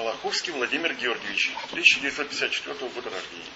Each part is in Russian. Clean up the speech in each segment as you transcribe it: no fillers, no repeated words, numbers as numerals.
Малаховский Владимир Георгиевич, 1954 года рождения.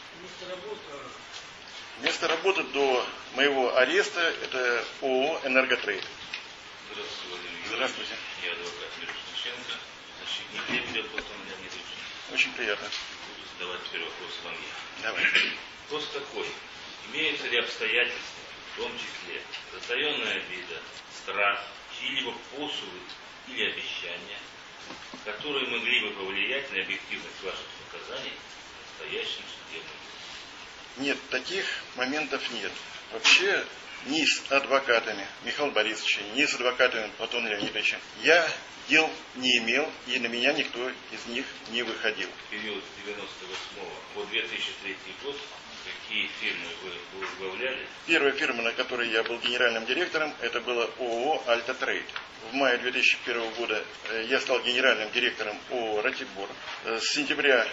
Место работы до моего ареста это ООО «Энерготрейд». Здравствуйте, Владимир. Здравствуйте. Я адвокат Мирошниченко. Значит, не вот он меня не лично. Очень приятно. Буду задавать теперь вопрос вам я. Давай. Вопрос такой. Имеются ли обстоятельства, в том числе затаенная обида, страх, чьи-либо посулы или обещания, которые могли бы повлиять на объективность ваших показаний в настоящем судебном деле? Нет, таких моментов нет. Вообще, ни с адвокатами Михаила Борисовича, ни с адвокатами Платона Леонидовича я дел не имел, и на меня никто из них не выходил. В период с 98 по 2003 год какие фирмы вы возглавляли? Первая фирма, на которой я был генеральным директором, это было ООО «Альта Трейд». В мае 2001 года я стал генеральным директором ООО «Ратибор». С сентября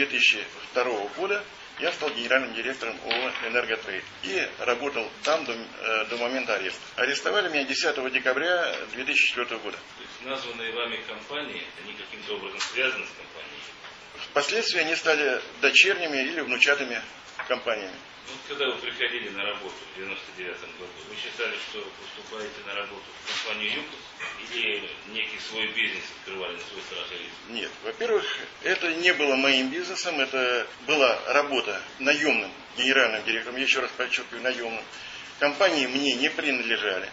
2002 года я стал генеральным директором ООО «Энерготрейд» и работал там до момента ареста. Арестовали меня 10 декабря 2004 года. То есть названные вами компании, они каким-то образом связаны с компанией? Впоследствии они стали дочерними или внучатыми компаниями. Вот когда вы приходили на работу в 99 году, вы считали, что поступаете на работу в компанию «Юкос» или некий свой бизнес открывали на свой страх и риск? Нет. Во-первых, это не было моим бизнесом, это была работа наемным генеральным директором, я еще раз подчеркиваю, наемным. Компании мне не принадлежали.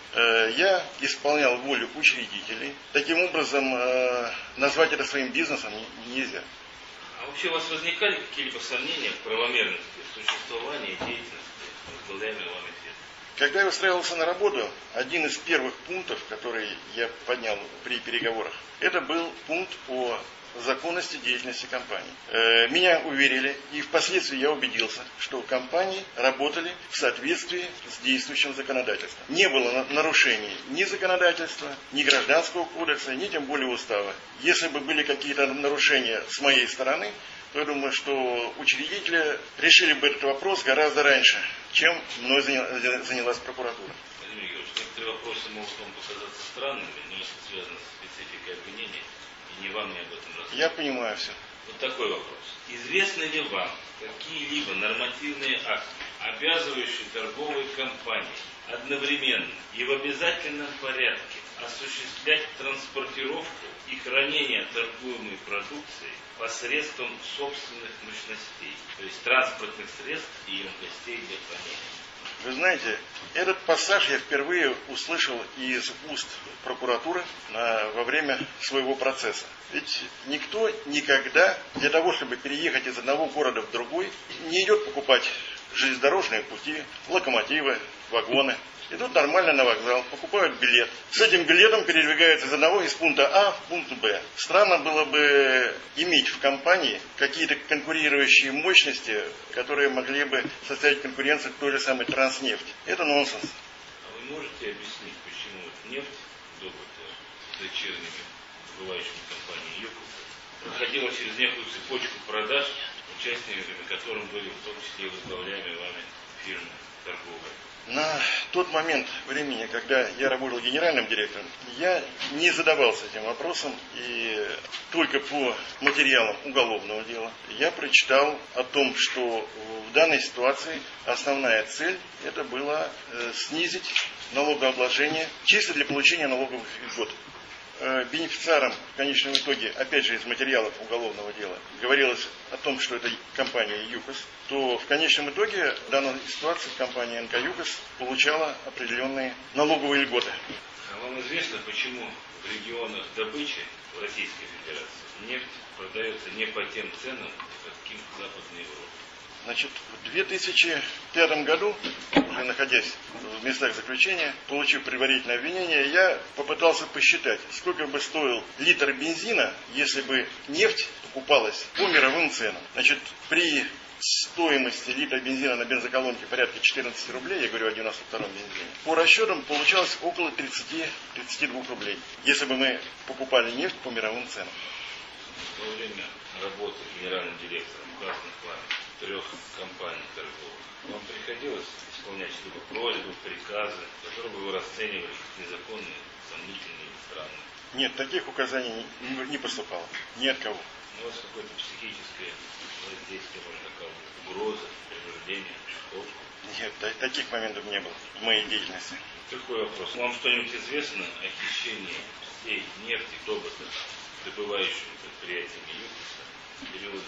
Я исполнял волю учредителей. Таким образом, назвать это своим бизнесом нельзя. А вообще у вас возникали какие-либо сомнения в правомерности существования и деятельности возглавляемой вами фирмы? Когда я устраивался на работу, один из первых пунктов, который я поднял при переговорах, это был пункт о законности деятельности компании. Меня уверили, и впоследствии я убедился, что компании работали в соответствии с действующим законодательством. Не было нарушений ни законодательства, ни гражданского кодекса, ни тем более устава. Если бы были какие-то нарушения с моей стороны, то я думаю, что учредители решили бы этот вопрос гораздо раньше, чем мной занялась прокуратура. Владимир Георгиевич, некоторые вопросы могут вам показаться странными, но это связано с спецификой обвинения, и не вам мне об этом рассказывать. Я понимаю все. Вот такой вопрос. Известны ли вам какие-либо нормативные акты, обязывающие торговые компании одновременно и в обязательном порядке осуществлять транспортировку и хранение торгуемой продукции посредством собственных мощностей, то есть транспортных средств и емкостей для хранения? Вы знаете, этот пассаж я впервые услышал из уст прокуратуры во время своего процесса. Ведь никто никогда для того, чтобы переехать из одного города в другой, не идет покупать железнодорожные пути, локомотивы, вагоны. Идут нормально на вокзал, покупают билет. С этим билетом передвигаются из пункта А в пункт Б. Странно было бы иметь в компании какие-то конкурирующие мощности, которые могли бы составить конкуренцию той же самой Транснефти. Это нонсенс. А вы можете объяснить, почему нефть, добытая дочерними добывающими компанией «Юкос», проходила через некую цепочку продаж, участниками которым были в том числе возглавляемые вами фирмы торговые? На тот момент времени, когда я работал генеральным директором, я не задавался этим вопросом, и только по материалам уголовного дела я прочитал о том, что в данной ситуации основная цель это была снизить налогообложение чисто для получения налоговых льгот. Бенефициаром в конечном итоге, опять же из материалов уголовного дела, говорилось о том, что это компания «Юкос», то в конечном итоге в данной ситуации компания НК «Юкос» получала определенные налоговые льготы. А вам известно, почему в регионах добычи в Российской Федерации нефть продается не по тем ценам, каким в Западной Европе? Значит, в 2005 году, уже находясь в местах заключения, получив предварительное обвинение, я попытался посчитать, сколько бы стоил литр бензина, если бы нефть покупалась по мировым ценам. Значит, при стоимости литра бензина на бензоколонке порядка 14 рублей, я говорю о 92-м бензине, по расчетам получалось около 30-32 рублей, если бы мы покупали нефть по мировым ценам. Во время работы генеральным директором указанных вами 3 компаний торговых, вам приходилось исполнять либо просьбы, приказы, которые бы вы расценивали как незаконные, сомнительные или странные? Нет, таких указаний не поступало. Ни от кого. У вас какое-то психическое воздействие, можно сказать, угроза, принуждение, обшивка? Нет, таких моментов не было в моей деятельности. Такой вопрос. Вам что-нибудь известно о хищении всей нефти добытых добывающими предприятиями ЮКОСа в период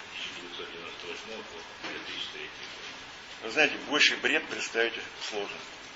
1998 по 2003 год? Вы знаете, больший бред представить сложно.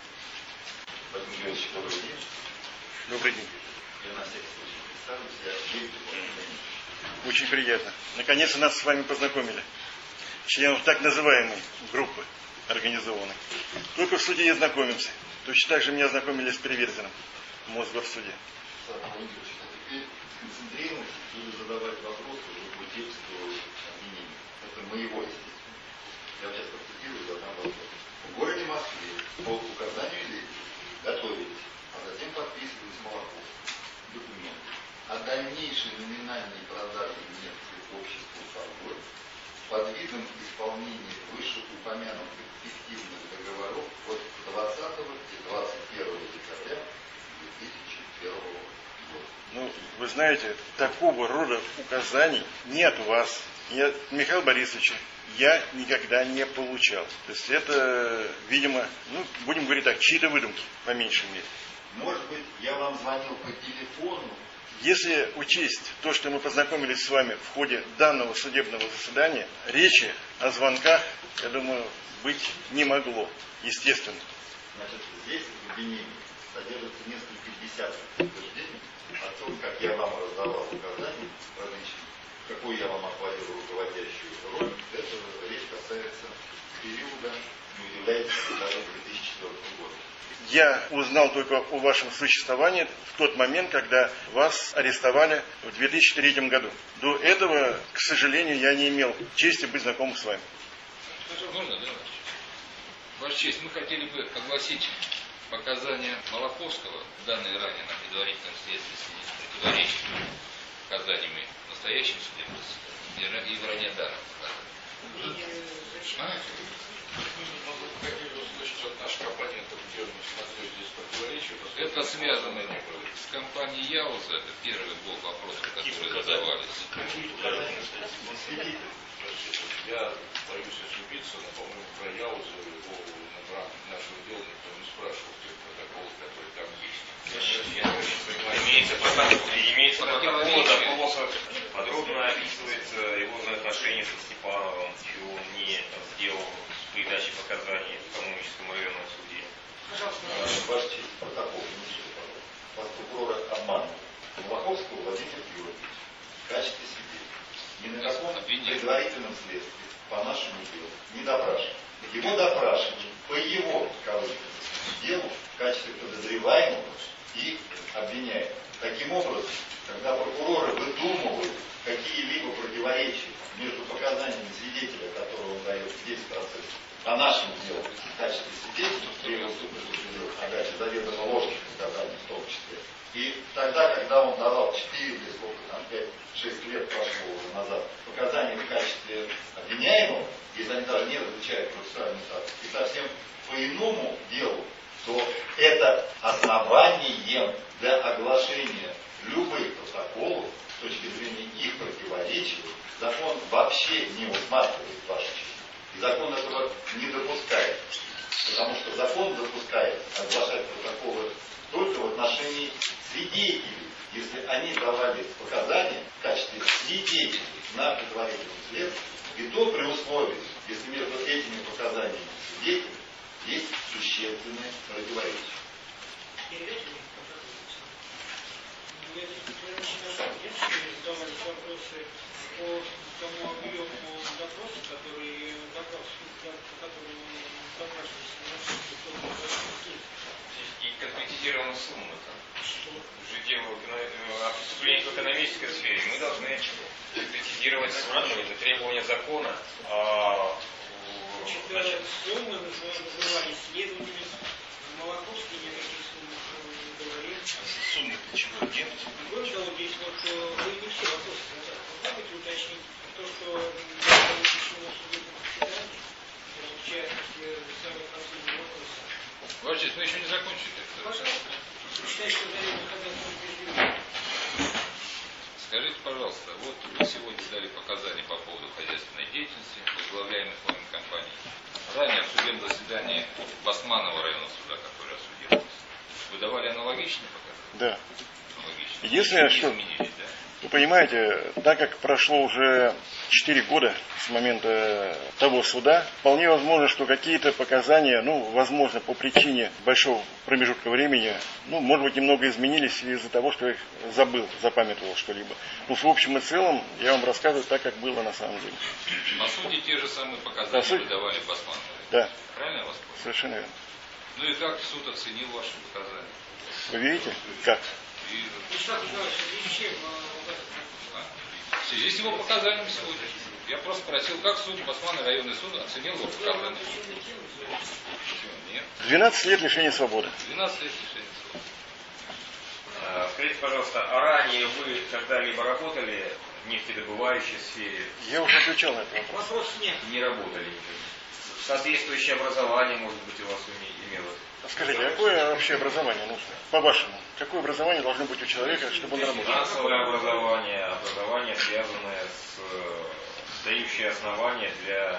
Владимир Юрьевич, добрый день. Добрый день. Я на всякий случай представлюсь, я Юрий Павлович. Очень приятно. Наконец-то нас с вами познакомили. Членов так называемой группы организованной. Только в суде не знакомимся. Точно так же меня знакомили с Переверзиным в Мосгорсуде. Владимир Юрьевич, а теперь сконцентрируемся и буду задавать вопросы уже по тексту обвинения. Это моего, естественно. Я сейчас процитирую и задам вопрос. В городе Москве по указанию Лебедева готовились, а затем подписывались Малахов документы о дальнейшей номинальной продаже нефти обществу «Фаргой» под видом исполнения вышеупомянутых фиктивных договоров от 20 и 21 декабря 2001 года. Ну, вы знаете, такого рода указаний ни от вас, ни от Михаила Борисовича я никогда не получал. То есть это, видимо, будем говорить так, чьи-то выдумки, по меньшей мере. Может быть, я вам звонил по телефону. Если учесть то, что мы познакомились с вами в ходе данного судебного заседания, речи о звонках, я думаю, быть не могло, естественно. Значит, здесь в обвинении содержится несколько десятков утверждений о том, как я вам раздавал указания различные, какую я вам отводил руководящую роль. Это речь касается периода, не является 2004 года. Я узнал только о вашем существовании в тот момент, когда вас арестовали в 2003 году. До этого, к сожалению, я не имел чести быть знакомым с вами. Можно, да? Ваша честь, мы хотели бы огласить показания Малаховского, данные ранее на предварительном следствии, с противоречиями показаниями в настоящем судебном заседании и ранее данных показаний. Это связано с компанией Яуза, это первый блок вопросов, которые задавались. Я боюсь ошибиться, но, по-моему, про Яуза его на нашего дела никто не спрашивал, тех протоколов, которые там есть. Я не очень понимаю. Имеется протокол, подробно описывается его взаимоотношения со Степановым, чего он не сделал с передачей показаний в Коммуническом районном суде. Ваша честь, протокол, вас прокурора обманывал. Малаховского Владимир Юрьевич в качестве свидетеля ни на каком предварительном следствии по нашему делу не допрашивали. Его допрашивали по его, кавычках, делу в качестве подозреваемого и обвиняемого. Таким образом, когда прокуроры выдумывают какие-либо противоречия между показаниями свидетеля, которого он дает здесь в процессе, по нашему делу в качестве свидетеля, при отдаче заведомо ложных показаний в том числе, и тогда, когда он давал 4 или сколько там, 5-6 лет прошло уже назад, показания в качестве обвиняемого, если они даже не различают процессуальный статус, и совсем по иному делу, то это основанием для оглашения любых протоколов с точки зрения их противоречий закон вообще не усматривает, ваша честь. И закон этого не допускает. Потому что закон допускает оглашать протоколы только в отношении свидетелей, если они давали показания в качестве свидетелей на предварительном следствии, и то при условии, если между этими показаниями свидетелей есть существенные противоречия. Задавались вопросы по тому объему допроса, который И конкретизирована сумма там. Уже дело о преступлениях в экономической сфере. Мы должны конкретизировать сумму, это требование закона. Суммы назывались следователями. Малаховский никаких сумм не говорил. Суммы почему нет? Кроме того, здесь вы не все вопросы задали. Вы можете уточнить то, что в частности, самые последние вопросы. Ваша честь, мы еще не закончили. Пожалуйста. Считаю, что заведомо хотел Скажите, пожалуйста, вот вы сегодня дали показания по поводу хозяйственной деятельности возглавляемых вами компаний. Ранее в судебном заседании Басманного районного суда, который осудил вас, вы давали аналогичные показания? Да. Аналогичные. Единственное, что... Изменились, да? Вы понимаете, так как прошло уже 4 года с момента того суда, вполне возможно, что какие-то показания, возможно, по причине большого промежутка времени, может быть, немного изменились из-за того, что я их запамятовал что-либо. В общем и целом, я вам рассказываю так, как было на самом деле. По сути, те же самые показания вы давали Басманову. Да. Правильно я вас понял? Совершенно верно. Ну и как суд оценил ваши показания? Вы видите? Как? В связи с его показаниями сегодня. Я просто спросил, как суд, Басманный районный суд оценил его показания. Нет. 12 лет лишения свободы. 12 лет лишения свободы. Скажите, пожалуйста, а ранее вы когда-либо работали в нефтедобывающей сфере? Я уже отвечал на этот вопрос. Вопрос нет. Не работали. Соответствующее образование, может быть, у вас имелось? Скажите, какое вообще образование нужно? По-вашему, какое образование должно быть у человека, чтобы он работал? Финансовое образование, связанное с дающее основания для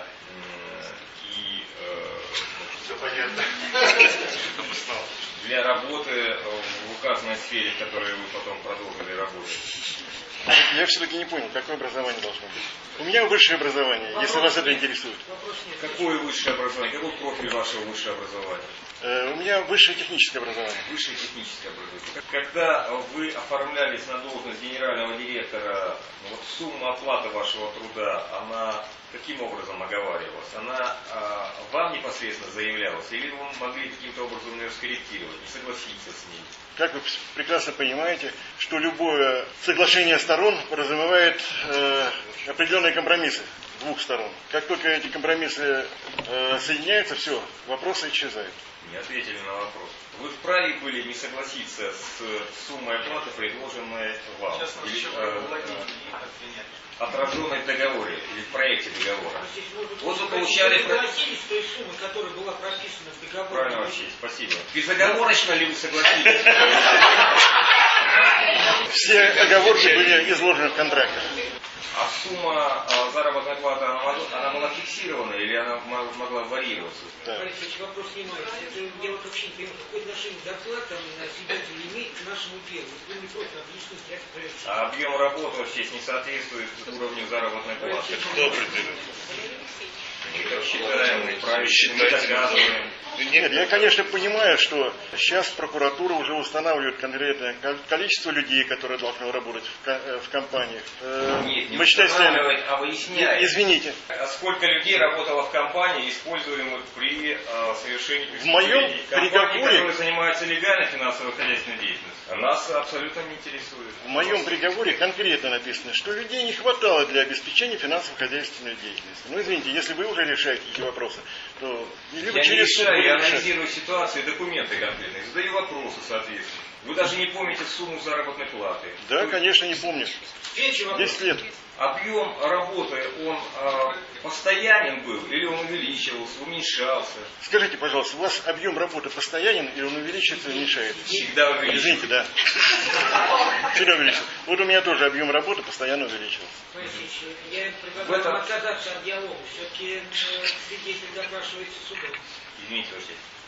для работы в указанной сфере, в которой вы потом продолжили работать. Я все-таки не понял, какое образование должно быть. У меня высшее образование, если вас это интересует. Какое высшее образование? Какой профиль вашего высшего образования? У меня высшее техническое образование. Высшее техническое образование. Когда вы оформлялись на должность генерального директора, сумма оплаты вашего труда, она каким образом оговаривалась? Она вам непосредственно заявлялась? Или вы могли каким-то образом ее скорректировать, не согласиться с ней? Как вы прекрасно понимаете, что любое соглашение сторон подразумевает определенные компромиссы двух сторон. Как только эти компромиссы соединяются, все, вопросы исчезают. Не ответили на вопрос. Вы вправе были не согласиться с суммой оплаты, предложенной вам? Или отраженной в договоре, или в проекте договора? Вот вы получали... согласились с той суммой, которая была прописана в договоре? Правильно, вообще, спасибо. Безоговорочно ли вы согласились? Все оговорки были изложены в контракте. А сумма заработной платы, она была фиксирована или она могла варьироваться? Да. Борис Ильич, вопрос снимается. Это я вот вообще не понимаю, какое отношение доклад свидетель имеет к нашему делу. Вы не против объяснить, я проверю. А объем работы вообще не соответствует уровню заработной платы? Кто определяет? Мы так считаем, мы правильно, мы доказываем. Нет, я, конечно, понимаю, что сейчас прокуратура уже устанавливает конкретное количество людей, которые должны работать в компаниях. Нет, не устанавливать, а выяснять. Извините. Сколько людей работало в компании, используемых при совершении преступлений? В моем компании, приговоре... которые занимаются легальной финансовой хозяйственной деятельностью, нас абсолютно не интересует. В моем приговоре конкретно написано, что людей не хватало для обеспечения финансово-хозяйственной деятельности. Извините, если вы уже решаете эти вопросы, то либо я через суд будем я решать. анализирую ситуацию и документы конкретные, задаю вопросы, соответственно. Вы даже не помните сумму заработной платы. Да, конечно, не помню. 10 лет. Объем работы, он постоянен был или он увеличивался, уменьшался? Скажите, пожалуйста, у вас объем работы постоянен или он увеличивается или уменьшается? Всегда увеличивается. Извините, да. Всегда увеличивается. Вот у меня тоже объем работы постоянно увеличивался. Я предлагаю отказаться от диалога. Все-таки свидетель допрашивается судом. Извините, Василий.